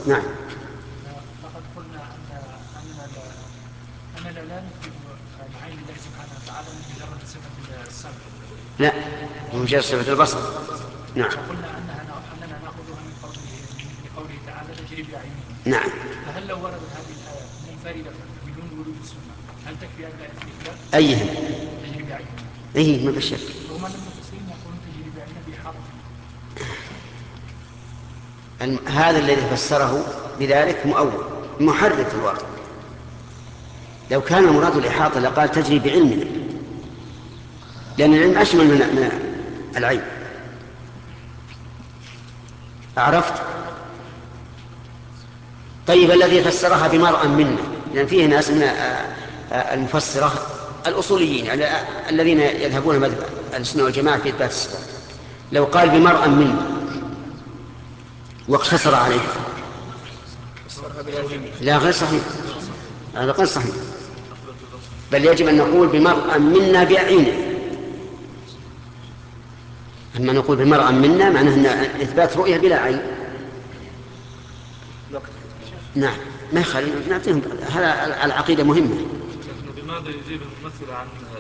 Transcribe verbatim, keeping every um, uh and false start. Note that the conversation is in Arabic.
نعم. لقد قلنا أن أننا لا أننا لا نثبت العين لله سبحانه وتعالى بمجرد صفة السمع. لا، بمجرد صفة البصر. نعم. وقلنا أنها أننا نأخذها من قوله من قوله تعالى تجري بأعيننا. نعم. فهل لو وردت هذه الآية منفردة بدون ورود السنة هل تكفي هذه الآية في الإثبات؟ أيها؟ تجري بأعيننا. إيه، ما بالشك. وهم أن المفسرين يقولون تجري بأعيننا بإحاطتنا. هذا الذي فسره بذلك مؤول محرف في الواقع. لو كان المراد الإحاطة لقال تجري بعلمنا، لأن العلم أشمل من من العين. عرفت؟ طيب الذي فسرها بمرأى منا، لأن فيه ناس من المفسرة الأصوليين يعني الذين يذهبون مذهب السنة والجماعة في إثبات الصفات، لو قال بمرأى منا واقتصر عليه لا، غير صحيح، هذا غير صحيح، بل يجب أن نقول بمرأى منا بأعينه. أما نقول بمرأى منا معناه أن إثبات رؤية بلا عين. نعم، ما يخالف نعطيهم، هذا العقيدة مهمة. لكن بماذا يجيب الممثل عن